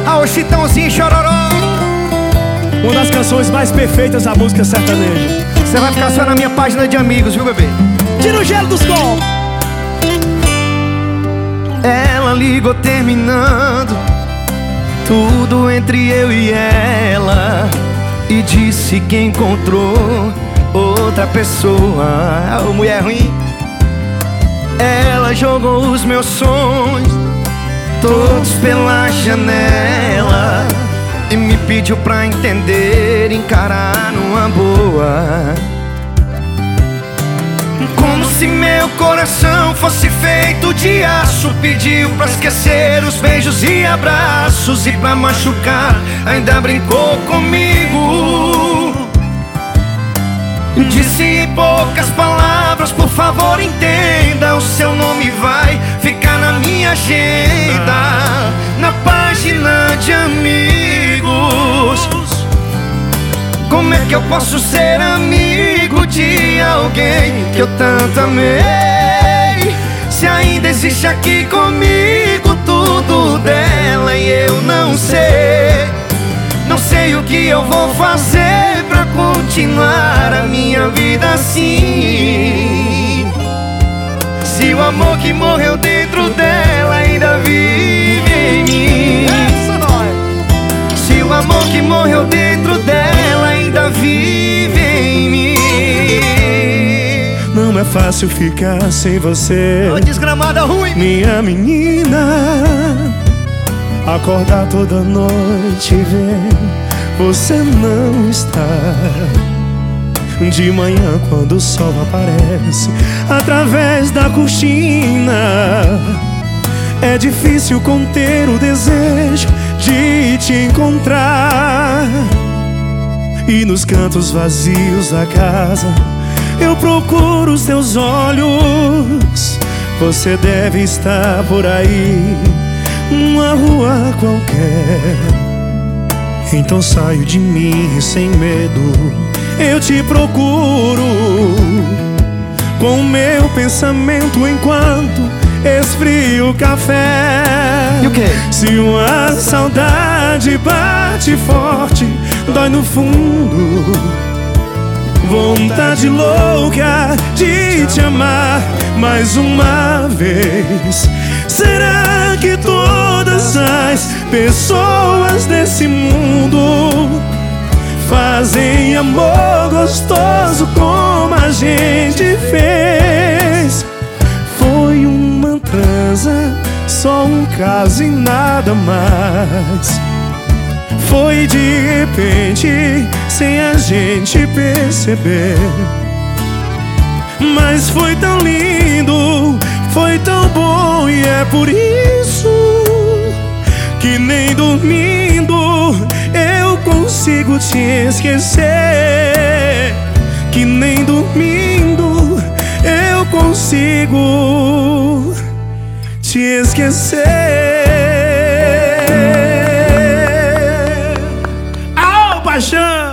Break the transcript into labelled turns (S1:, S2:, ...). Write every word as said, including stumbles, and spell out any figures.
S1: Ao Chitãozinho Chororó.
S2: Uma das canções mais perfeitas da música sertaneja.
S1: Você vai ficar só na minha página de amigos, viu, bebê?
S2: Tira o gelo dos copos.
S1: Ela ligou terminando tudo entre eu e ela e disse que encontrou outra pessoa. Oh, mulher ruim. Ela jogou os meus sonhos todos pela janela e me pediu pra entender, encarar numa boa. Como se meu coração fosse feito de aço. Pediu pra esquecer os beijos e abraços, e pra machucar ainda brincou comigo. Disse em poucas palavras: por favor entenda, o seu nome vai ficar na minha agenda, na página de amigos. Como é que eu posso ser amigo de alguém que eu tanto amei, se ainda existe aqui comigo tudo dela e eu não sei? Não sei o que eu vou fazer pra continuar a minha vida assim, se o amor que morreu dentro dela ainda vive em mim. Se o amor que morreu dentro dela ainda vive em mim.
S2: Não é fácil ficar sem você,
S1: oh, desgramada ruim,
S2: minha menina. Acordar toda noite e ver você não está. De manhã quando o sol aparece através da cortina, é difícil conter o desejo de te encontrar. E nos cantos vazios da casa eu procuro os teus olhos. Você deve estar por aí, numa rua qualquer. Então saio de mim sem medo, eu te procuro com o meu pensamento enquanto esfrio o café.
S1: E o quê?
S2: Se uma saudade bate forte, dói no fundo, vontade louca de te amar mais uma vez. Será que todas as pessoas desse mundo fazem amor gostoso como a gente fez? Foi uma transa, só um caso e nada mais. Foi de repente, sem a gente perceber. Mas foi tão lindo, foi tão bom, e é por isso que nem dormindo eu consigo te esquecer. Que nem dormindo eu consigo te esquecer. Au, paixão!